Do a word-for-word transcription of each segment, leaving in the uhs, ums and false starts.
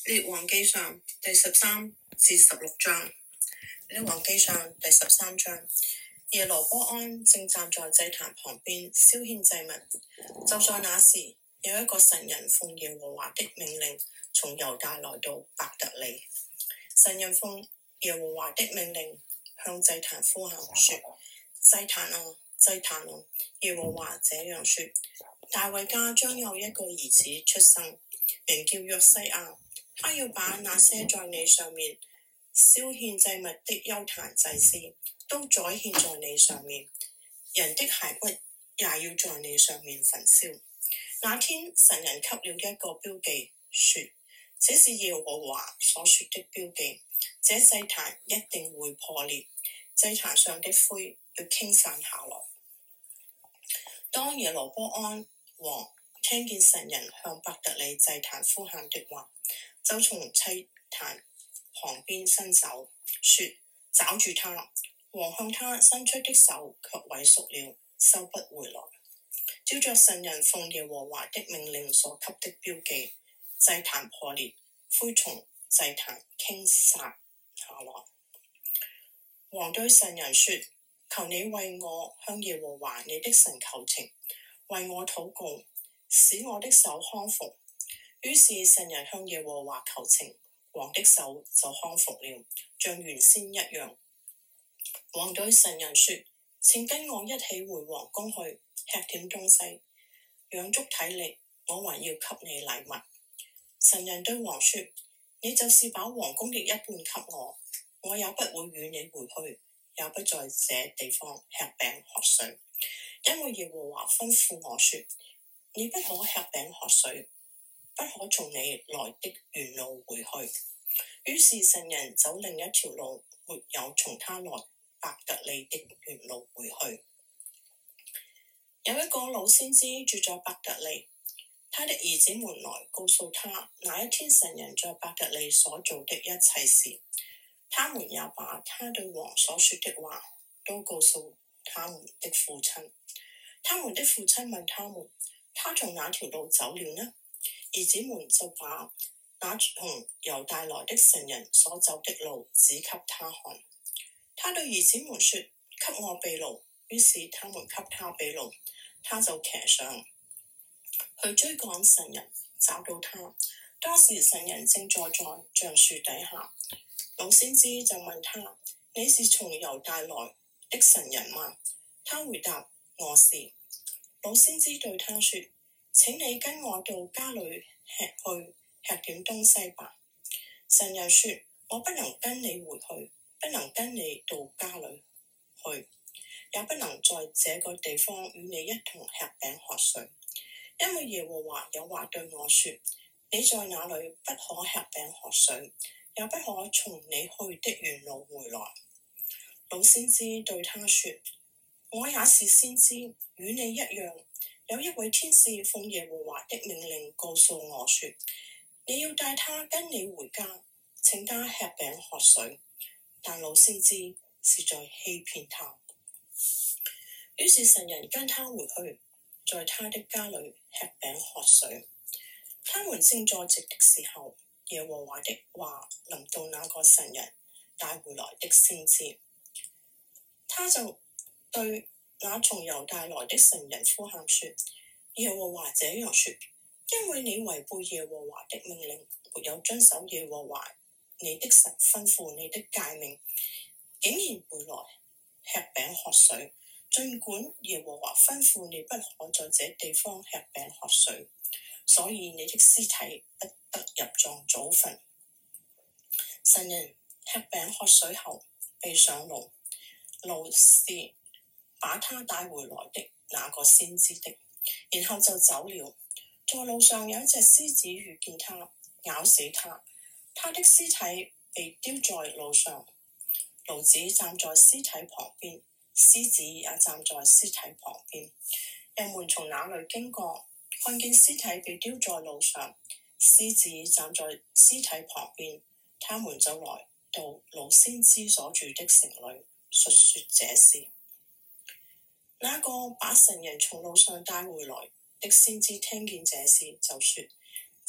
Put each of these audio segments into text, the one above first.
列王記上第十三至十六章。列王記上第十三章，耶羅波安正站在祭壇旁邊燒獻祭物。就在那時，有一個神人奉耶和華的命令從猶大來到伯特利。神人奉耶和華的命令向祭壇呼喊說：祭壇啊，祭壇啊，耶和華這樣說：大衛家將有一個兒子出生，名叫約西亞。他要把那些在你上面燒獻祭物的邱壇祭司都宰獻在你上面，人的骸骨也要在你上面焚燒。那天神人給了一個標記，說：這是耶和華所說的標記，這祭壇一定會破裂，祭壇上的灰要傾散下來。當耶羅波安王聽見神人向伯特利祭壇呼喊的話，就從祭壇旁邊伸手，說：抓住他！王向他伸出的手卻萎縮了，收不回來。照着神人奉耶和華的命令所給的標記，祭壇破裂，灰從祭壇傾撒下來。王對神人說：求你為我向耶和華你的神求情，為我禱告，使我的手康復。於是神人向耶和華求情，王的手就康復了，像原先一樣。王對神人說：請跟我一起回王宮去，吃點東西，養足體力，我還要給你禮物。神人對王說：你就是把王宮的一半給我，我也不會與你回去，也不在這地方吃餅喝水，因為耶和華吩咐我說：你不可吃餅喝水，不可從你來的原路回去。於是神人走另一條路，沒有從他來伯特利的原路回去。有一個老先知住在伯特利，他的兒子們來告訴他那一天神人在伯特利所做的一切事，他們也把他對王所說的話都告訴他們的父親。他們的父親問他們：他從哪條路走了呢？兒子們就把那從猶大來的神人所走的路指給他看。他對兒子們說：給我秘路。於是他們給他秘路，他就騎上去追趕神人，找到他。當時神人正坐在橡樹底下，老先知就問他：你是從猶大來的神人嗎？他回答：我是。老先知對他說：請你跟我到家裏吃去吃點東西吧。神人說：我不能跟你回去，不能跟你到家裏去，也不能在這個地方與你一同吃餅喝水，因為耶和華有話對我說：你在那裏不可吃餅喝水，也不可從你去的原路回來。老先知對他說：我也是先知，與你一樣。有一位天使奉耶和華的命令告訴我說：你要帶他跟你回家，請他吃餅喝水。但老先知是在欺騙他。於是神人跟他回去，在他的家裏吃餅喝水。他們正坐席的時候，耶和華的話臨到那個神人帶回來的先知，他就對那從猶大來的神人呼喊說：耶和華這樣說，因為你違背耶和華的命令，沒有遵守耶和華你的神吩咐你的誡命，竟然回來吃餅喝水，儘管耶和華吩咐你不可在這地方吃餅喝水，所以你的屍體不得入葬祖墳。神人吃餅喝水後，被上驢，驢是把他帶回來的那個先知的，然後就走了。在路上有一隻獅子遇見他，咬死他，他的屍體被丟在路上，驢子站在屍體旁邊，獅子也站在屍體旁邊。人們從那裏經過，看見屍體被丟在路上，獅子站在屍體旁邊，他們就來到老先知所住的城裏，述說這事。那個把神人從路上帶回來的先知聽見這事，就說：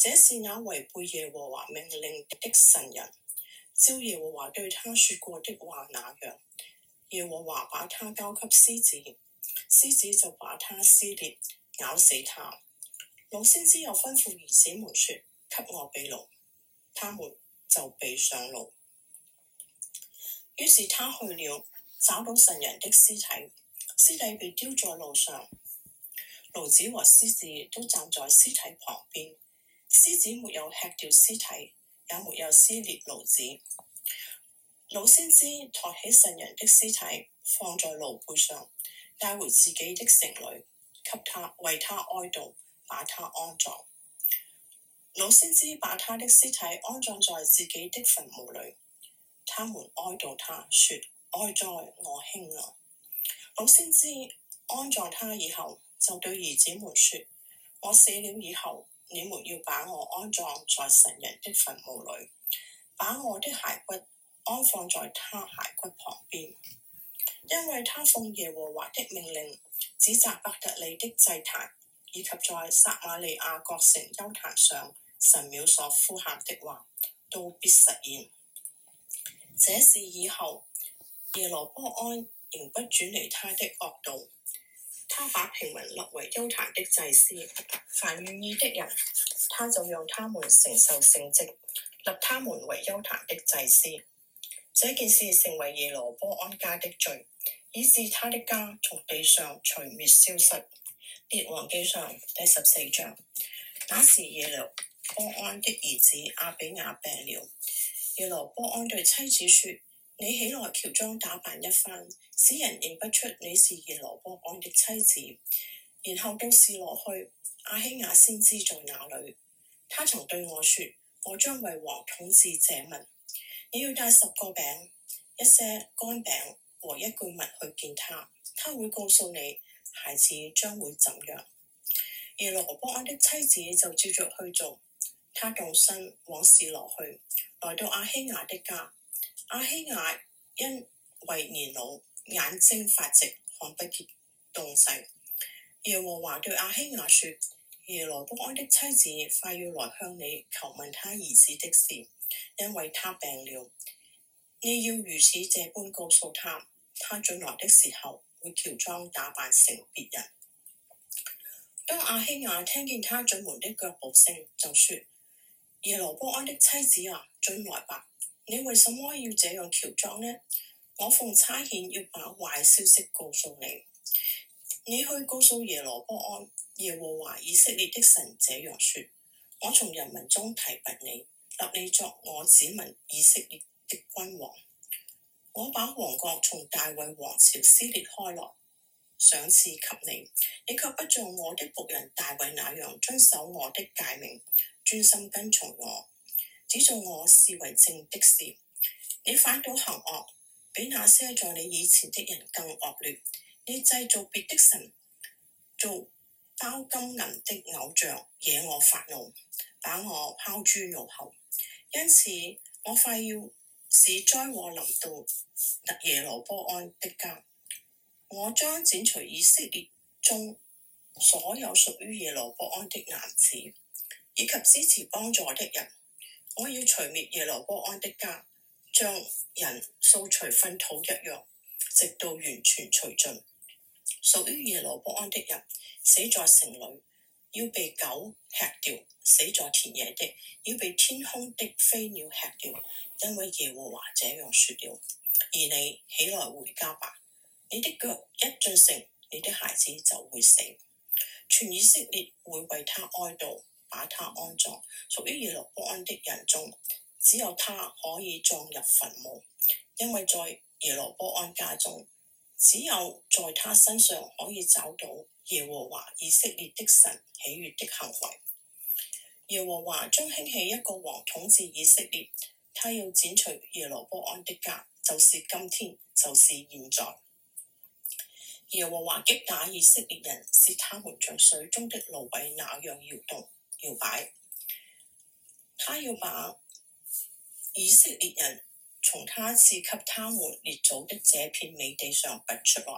這是那違背耶和華命令的神人，照耶和華對他說過的話那樣。耶和華把他交給獅子，獅子就把他撕裂，咬死他。老先知又吩咐兒子們說：給我備驢，他們就備上驢。於是他去了，找到神人的屍體，屍體被丟在路上，驢子和獅子都站在屍體旁邊。獅子沒有吃掉屍體，也沒有撕裂驢子。老先知抬起神人的屍體，放在驢背上，帶回自己的城裏，給他為他哀悼，把他安葬。老先知把他的屍體安葬在自己的墳墓裏。他們哀悼他，說：哀哉，我兄啊！老先知安葬他以後，就對兒子們說：我死了以後，你們要把我安葬在神人的墳墓裏，把我的骸骨安放在他骸骨旁邊，因為他奉耶和華的命令，指責伯特利的祭壇，以及在撒瑪利亞各城邱壇上神廟所呼喊的話，都必實現。這事以後，耶羅波安仍不轉離他的惡道，他把平民立為邱壇的祭司，凡願意的人，他就讓他們承受聖職，立他們為邱壇的祭司。這件事成為耶羅波安家的罪，以致他的家從地上除滅消失。列王記上第十四章。那時耶羅波安的兒子亞比雅病了，耶羅波安對妻子說：你起來喬裝打扮一番，使人認不出你是耶羅波安的妻子。然後到示羅去，亞希雅先知在那裏。他曾對我說：我將為王統治這民。你要帶十個餅、一些乾餅和一句蜜去見他，他會告訴你孩子將會怎樣。耶羅波安的妻子就照着去做，他動身往示羅去，來到亞希雅的家。亞希雅因為年老，眼睛發直，看不見東西。耶和華對亞希雅說：耶羅波安的妻子快要來向你求問他兒子的事，因為他病了。你要如此這般告訴他，他進來的時候會喬裝打扮成別人。當亞希雅聽見他進門的腳步聲，就說：耶羅波安的妻子啊，進來吧。你為什麼要這樣喬裝呢？我奉差遣要把壞消息告訴你。你去告訴耶羅波安，耶和華以色列的神這樣說：我從人民中提拔你，立你作我子民以色列的君王。我把王國從大衛王朝撕裂開來，賞賜給你，你卻不像我的僕人大衛那樣遵守我的誡命，專心跟從我，只做我視為正的事。你反倒行惡，比那些在你以前的人更惡劣。你製造別的神，做包金銀的偶像，惹我發怒，把我拋諸腦後。因此，我快要使災禍臨到耶羅波安的家。我將剪除以色列中所有屬於耶羅波安的男子，以及支持幫助的人。我要除滅耶羅波安的家，像人掃除糞土一樣，直到完全除盡。屬於耶羅波安的人死在城裏，要被狗吃掉；死在田野的，要被天空的飛鳥吃掉。因為耶和華這樣說了。而你起來回家吧，你的腳一進城，你的孩子就會死。全以色列會為他哀悼，把他安葬。屬於耶羅波安的人中，只有他可以葬入墳墓，因為在耶羅波安家中，只有在他身上可以找到耶和華以色列的神喜悅的行為。耶和華將興起一個王統治以色列，他要剪除耶羅波安的家，就是今天，就是現在。耶和華擊打以色列人，使他們像水中的蘆葦那樣搖動搖擺。他要把以色列人從他賜給他們列祖的這片美地上拔出來，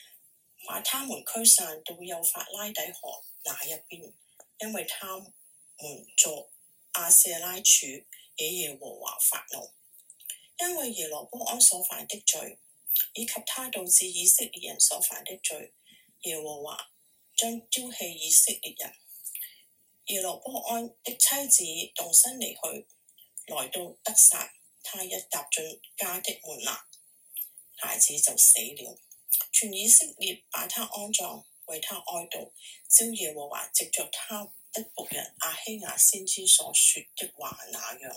把他們驅散到幼發拉底河那一邊，因為他們做亞舍拉柱，惹耶和華發怒，因為耶羅波安所犯的罪，以及他導致以色列人所犯的罪，耶和華將丟棄以色列人。耶羅波安的妻子動身離去，來到得撒，他一踏進家的門檻，孩子就死了。全以色列把他安葬，為他哀悼，照耶和華藉着他的僕人亞希亞先知所說的話那樣。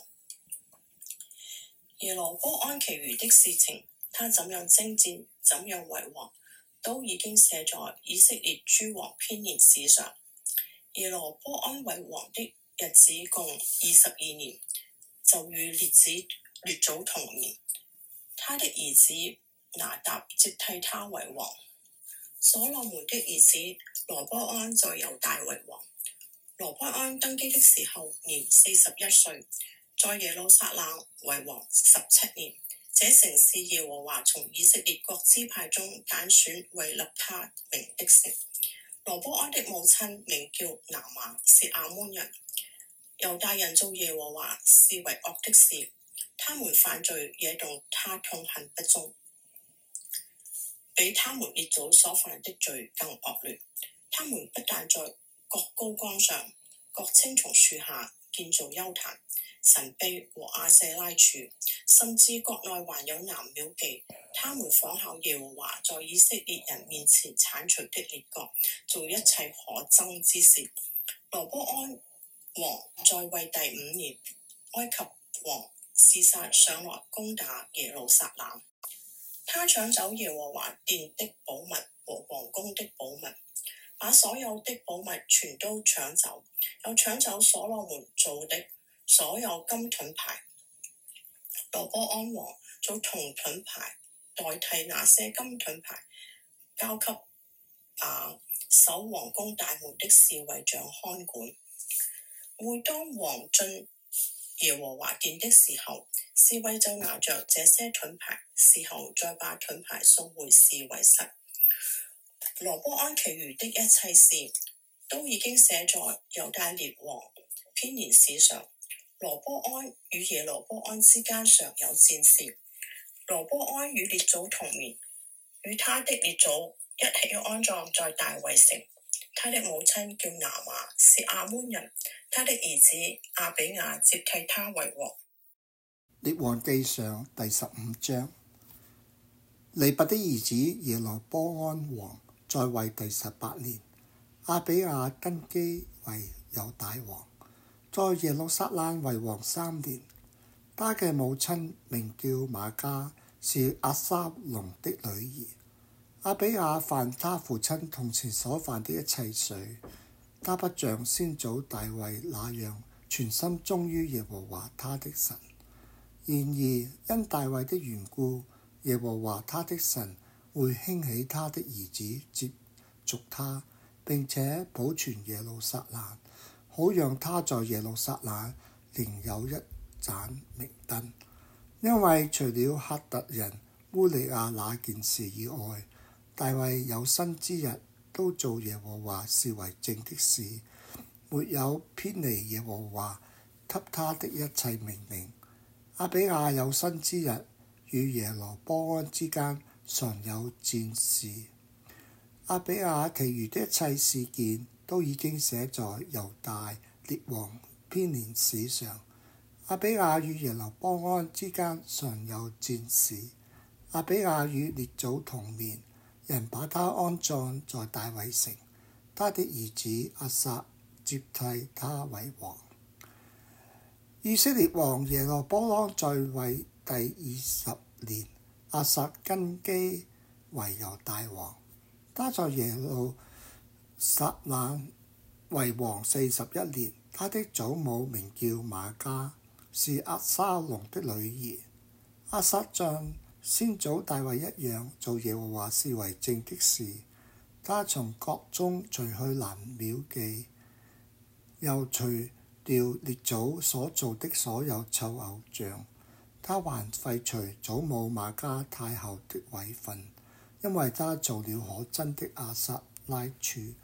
耶羅波安其餘的事情，他怎樣征戰，怎樣為王，都已經寫在以色列諸王編年史上。耶羅波安為王的日子共二十二年，就與列子列祖同年。他的兒子拿答接替他為王。所羅門的兒子羅波安在猶大為王。羅波安登基的時候年四十一歲，在耶路撒冷為王十七年。這城是耶和華從以色列各支派中揀選為立他名的城。羅波安的母親名叫拿瑪，是亞捫人。猶大人做耶和華視為惡的事，他們犯罪惹動他痛恨不忠，比他們列祖所犯的罪更惡劣。他們不但在各高崗上、各青松樹下建造邱壇、神碑和亞舍拉柱，甚至國內還有南廟妓。他們仿效耶和華在以色列人面前剷除的列國，做一切可憎之事。羅波安王在位第五年，埃及王示撒上來攻打耶路撒冷，他搶走耶和華殿的寶物和王宮的寶物，把所有的寶物全都搶走，又搶走所羅門做的所有金盾牌。羅波安王做銅盾牌代替那些金盾牌，交給把守王宮大門的侍衛長看管。每當王進耶和華殿的時候，侍衛就拿着這些盾牌，事後再把盾牌送回侍衛室。羅波安其餘的一切事都已經寫在猶大列王編年史上。羅波安與耶羅波安之間常有戰事。羅波安與列祖同年，與他的列祖一起安葬在大衛城。他的母親叫拿瑪，是亞捫人。他的兒子亞比亞接替他為王。 列王記上第十五章。尼拔的兒子耶羅波安王在位第十八年，亞比亞登基為猶大王，在耶路撒冷為王三年。他嘅母親名叫瑪迦，是押沙龍的女兒。亞比亞犯他父親從前所犯的一切罪，他不像先祖大衛那樣全心忠於耶和華他的神。然而因大衛的緣故，耶和華他的神會興起他的兒子接續他，並且保存耶路撒冷，好讓他在耶路撒冷仍有一盞明燈。因為除了赫特人烏利亞那件事以外，大衛有生之日都做耶和華視為正的事，沒有偏離耶和華給他的一切命令。亞比亞有生之日與耶羅波安之間常有戰事。亞比亞其餘的一切事件都已經寫在猶大列王編年史上。亞比亞與耶羅波安之間常有戰事。亞比亞與列祖同年，人把他安葬在大衛城。他的兒子亞撒接替他為王。以色列王耶羅波安在位第二十年，亞撒登基為猶大王。他在耶路撒冷為王四十一年。他的祖母名叫瑪迦，是押沙龍的女兒。亞撒像先祖大衛一樣，做耶和華視為正的事。他從國中除去南廟妓，又除掉列祖所做的所有臭偶像。他還廢除祖母瑪迦太后的位分，因為他做了可憎的亞舍拉柱。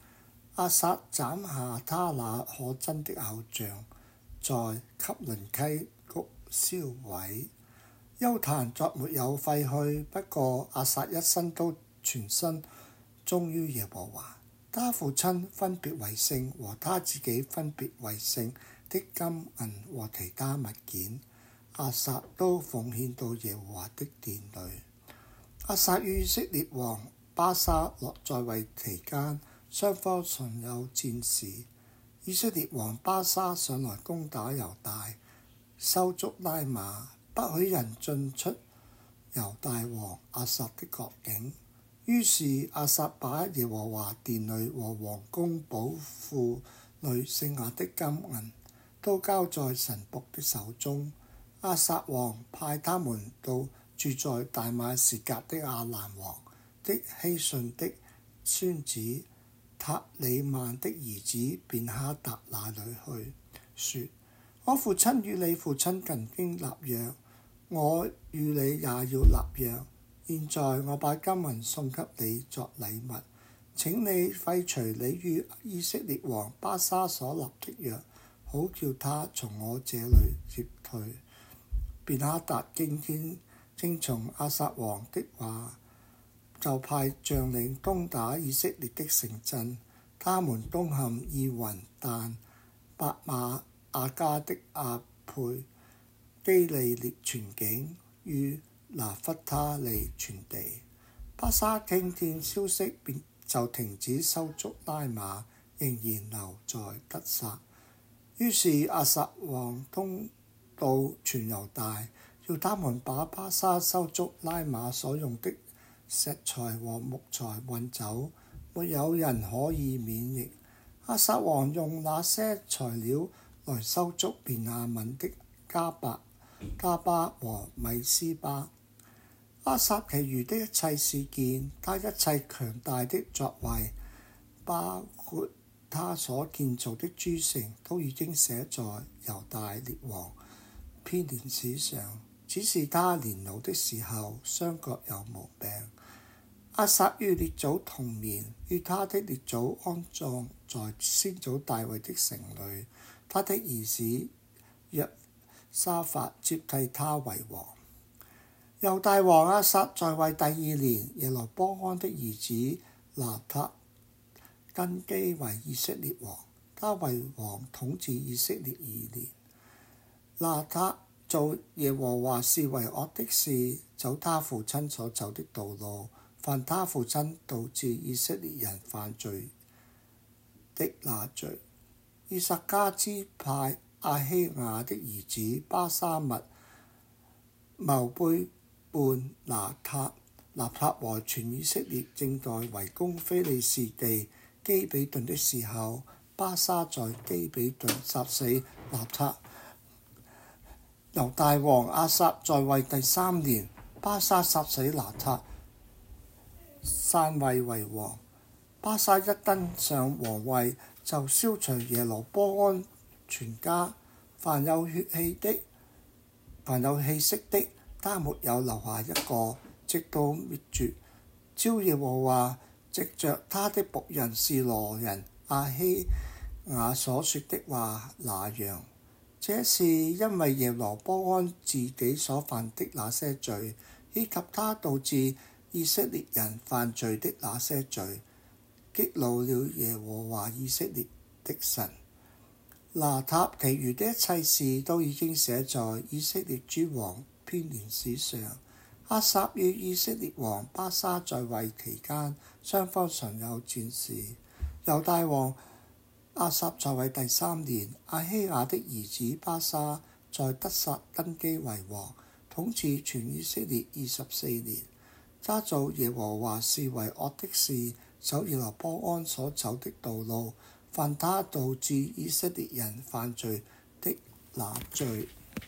亞撒斬下他那可憎的偶像，在汲淪溪谷燒毀。邱壇作沒有廢去，不過亞撒一生都全身忠於耶和華。他父親分別為聖和他自己分別為聖的金銀和其他物件，亞撒都奉獻到耶和華的殿裏。亞撒與以色列王巴沙落在位期間，雙方常有戰事。以色列王巴沙上來攻打猶大，修築拉馬，不許人進出猶大王亞撒的國境。於是亞撒把耶和華殿裏和王宮寶庫裏剩下的金銀都交在臣僕的手中。亞撒王派他們到住在大馬士革的亞蘭王的希遜的孫子塔里曼的兒子便哈達那裏去，說：我父親與你父親曾經立約，我與你也要立約。現在我把金銀送給你作禮物，請你廢除你與以色列王巴沙所立的約，好叫他從我這裏撤退。便哈達聽見聽從亞撒王的話，就派將領攻打以色列的城鎮。他們攻陷意雲、但、伯瑪亞加的亞佩、基利列全境與拿弗他利全地。巴沙聽見消息，便就停止修築拉馬，仍然留在得撒。於是亞撒王通到全猶大，要他們把巴沙修築拉馬所用的石材和木材運走，沒有人可以免疫。亞撒王用那些材料來修築便雅憫的迦百、迦巴和米斯巴。亞撒其餘的一切事件，他一切強大的作為，包括他所建造的諸城，都已經寫在猶大列王編年史上。只是他年老的時候，雙腳有毛病。亞撒與列祖同眠，與他的列祖安葬在先祖大衛的城裏。他的兒子約沙法接替他為王。猶大王亞撒在位第二年，耶羅波安的兒子拿塔根基為以色列王。他為王統治以色列二年。拿塔做耶和華視為惡的事，走他父親所走的道路，犯他父親導致以色列人犯罪的那罪。以薩迦支派亞希亞的兒子巴沙密謀背叛拿塔。拿塔和全以色列正在圍攻非利士地基比頓的時候，巴沙在基比頓殺死拿塔。猶大王亞撒在位第三年，巴沙殺死拿塔，篡位為王。巴沙一登上皇位，就消除耶羅波安全家，凡有血氣的，凡有氣息的，他沒有留下一個，直到滅絕。照耶和華藉着他的僕人示羅人亞希雅所說的話那樣。這是因為耶羅波安自己所犯的那些罪，以及他導致以色列人犯罪的那些罪，激怒了耶和華以色列的神。拿塔其餘的一切事都已經寫在以色列諸王編年史上。亞撒與以色列王巴沙在位期間，雙方常有戰事。猶大王亞撒在位第三年，亞希雅的兒子巴沙在得撒登基為王，統治全以色列二十四年。他做耶和華視為惡的事，走耶羅波安所走的道路，犯他導致以色列人犯罪的那罪。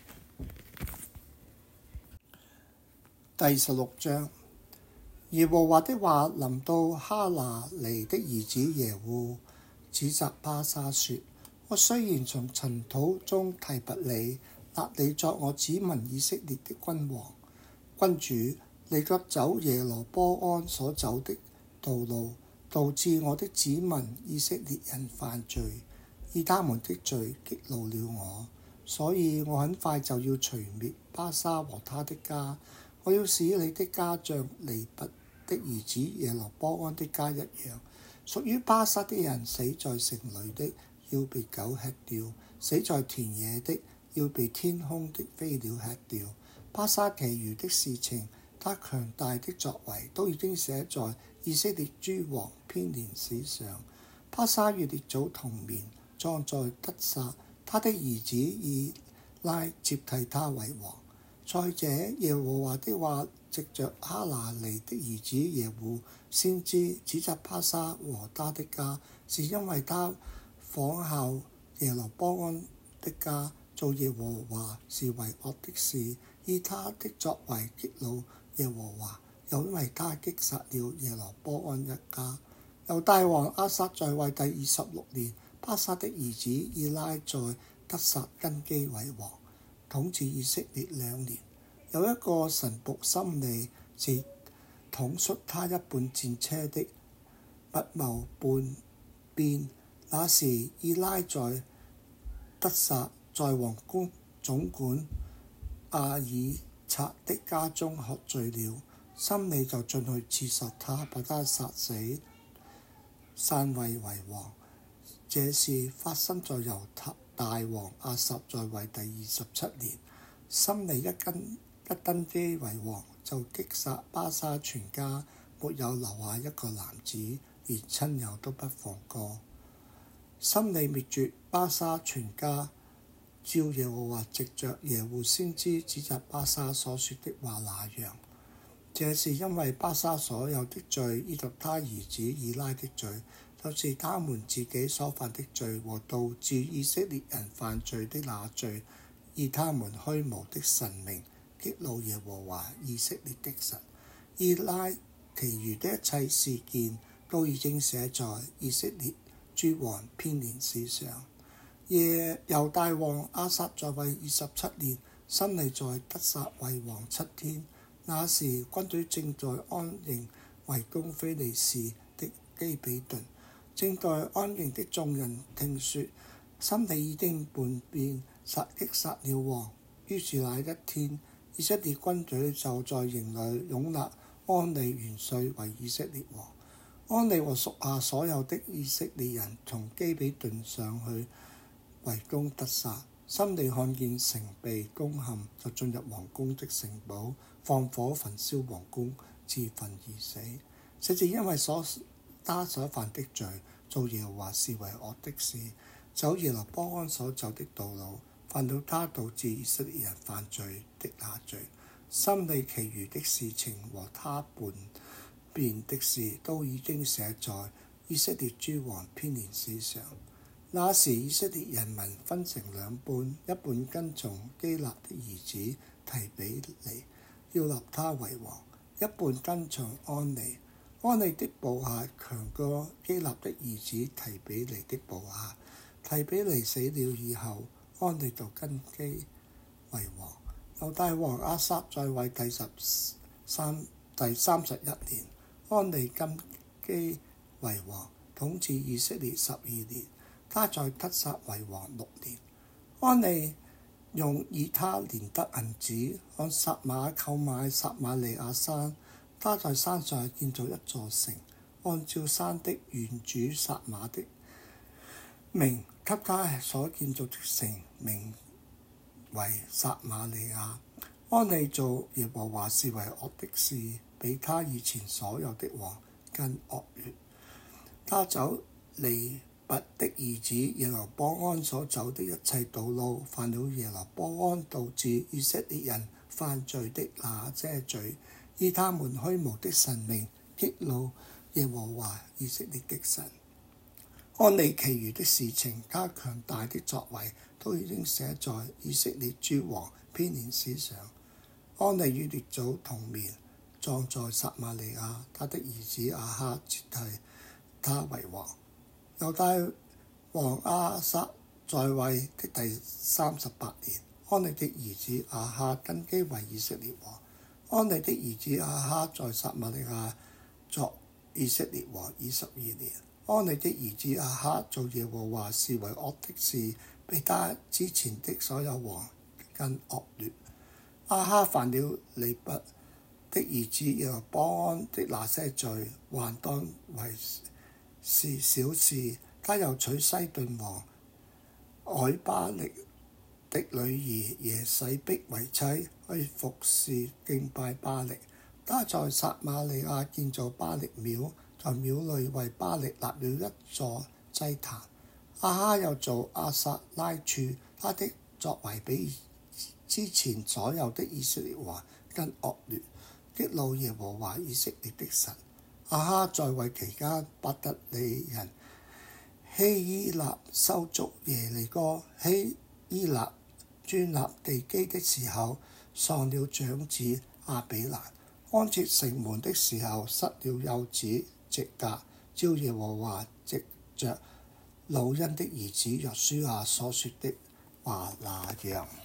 第十六章，耶和華的話臨到哈拿尼的兒子耶戶，指責巴沙說：我雖然從塵土中提拔你，立你作我子民以色列的君王，君主，你卻走耶羅波安所走的道路， 導致我的子民以色列人犯罪，以他們的罪激怒了我，所以我很快就要除滅巴沙和他的家。我要使你的家像尼拔的兒子耶羅波安的家一樣。屬於巴沙的人死在城裏的，要被狗吃掉；死在田野的，要被天空的飛鳥吃掉。巴沙其餘的事情，他強大的作為，都已經寫在以色列諸王編年史上。巴沙與列祖同眠，葬在得撒，他的兒子以拉接替他為王。再者，耶和華的話藉着哈拿尼的兒子耶戶先知指責巴沙和他的家，是因為他仿效耶羅波安的家，做耶和華視為惡的事，以他的作為激怒耶和華，又因為他擊殺了耶羅波安一家。猶大王亞撒在位第二十六年，巴沙的兒子以拉在得撒根基為王，統治以色列兩年。有一個臣僕心利，是統率他一半戰車的，密謀叛變。那時以拉在得撒，在王宮總管亞爾察的家中喝醉了，心利就進去刺殺他，把他殺死，篡位為王。這事發生在猶大王亞撒在位第二十七年。心利一根一登基為王，就擊殺巴沙全家，沒有留下一個男子，連親友都不放過。心利滅絕巴沙全家，照耶和華藉着耶戶先知指責巴沙所說的話那樣。這是因為巴沙所有的罪，以及他兒子以拉的罪，就是他們自己所犯的罪和導致以色列人犯罪的那罪，以他們虛無的神明激怒耶和華以色列的神。以拉其餘的一切事件都已經寫在以色列諸王編年史上。耶猶大王亞撒在位二十七年，心利在得撒為王七天。那時軍隊正在安營圍攻非利士的基比頓。正在安營的眾人聽說心利已經叛變，殺擊殺了王，於是那一天，以色列軍隊就在營裏擁立安利元帥為以色列王。安利和屬下所有的以色列人從基比頓上去圍攻得撒。心利看見城被攻陷，就進入王宮的城堡，放火焚燒王宮，自焚而死。這是因為所他所犯的罪，做耶和華視為惡的事，走耶羅波安所走的道路，犯了他導致以色列人犯罪的那罪。心利其餘的事情和他叛變的事，都已經寫在以色列諸王編年史上。那時以色列人民分成兩半，一半跟從基立的兒子提比尼，要立他為王；一半跟從安利。安利的部下強過基立的兒子提比尼的部下。提比尼死了以後，安利就根基為王。猶大王亞撒在位第十三第三十一年，安利根基為王，統治以色列十二年。他在得撒為王六年。安利用以他連得銀子按撒馬購買撒瑪利亞山，他在山上建造一座城，按照山的原主撒馬的名，給他所建造的城名為撒瑪利亞。安利做耶和華視為惡的事，比他以前所有的王更惡劣。他走尼拔的兒子耶羅波安所走的一切道路，犯了耶羅波安導致以色列人犯罪的那些罪，以他們虛無的神明激怒耶和華以色列的神。安利其餘的事情，他強大的作為，都已經寫在以色列諸王編年史上。安利與列祖同眠，葬在撒瑪利亞，他的兒子亞哈接替他為王。猶大王亞撒在位的第三十八年，安利的兒子亞哈登基為以色列王。安利的兒子亞哈在撒瑪利亞作以色列王二十二年。安利的兒子亞哈做耶和華視為惡的事，比他之前的所有王更惡劣。亞哈犯了尼拔的兒子耶羅波安的那些罪，還當為是小事。他又娶西頓王敖巴力的女兒耶洗迫為妻，去服侍敬拜巴力。他在撒瑪利亞建造巴力廟，在廟裏為巴力立了一座祭壇。亞哈又做亞撒拉柱，他的作為比之前所有的以色列王更惡劣，激怒耶和華以色列的神。亞哈在位期間，伯特利人希伊納修築耶利哥，希伊納專立地基的時候，喪了長子亞比蘭。安設城門的時候，失了幼子直格，照耶和華藉着魯恩的兒子約書亞所說的話那樣。